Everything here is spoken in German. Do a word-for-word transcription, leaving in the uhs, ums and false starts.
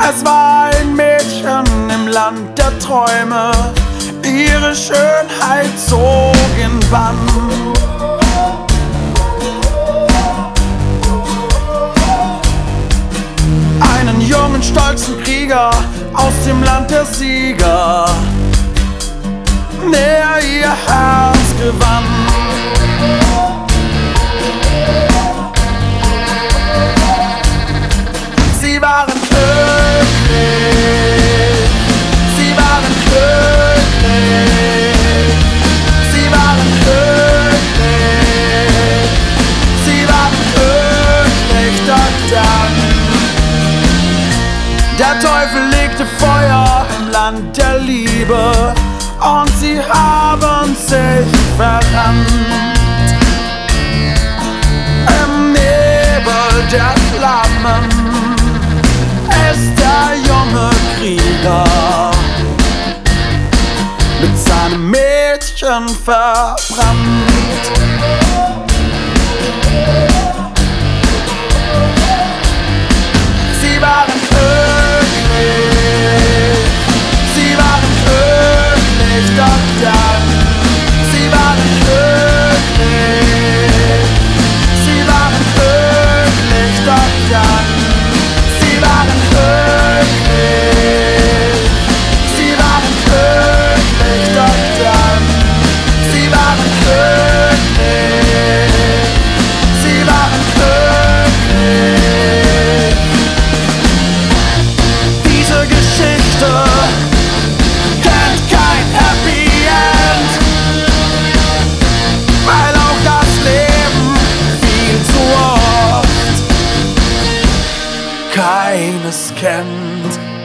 Es war ein Mädchen im Land der Träume, ihre Schönheit zog in Bann. Einen jungen, stolzen Krieger aus dem Land der Sieger, der ihr Herz gewann. Sie waren glücklich, sie waren glücklich, sie waren glücklich, sie waren glücklich, doch dann der Teufel legte Feuer im Land der Liebe und sie haben sich verrannt. Im Nebel der Flammen ist der junge Krieger mit seinem Mädchen verbrannt. Sie waren glücklich, sie waren glücklich, doch dann, sie waren glücklich, sie waren glücklich, doch dann, sie waren glücklich, sie waren glücklich, doch dann, sie waren glücklich, sie waren glücklich. Diese Geschichte kennt kein Happy End, weil auch das Leben viel zu oft keines kennt.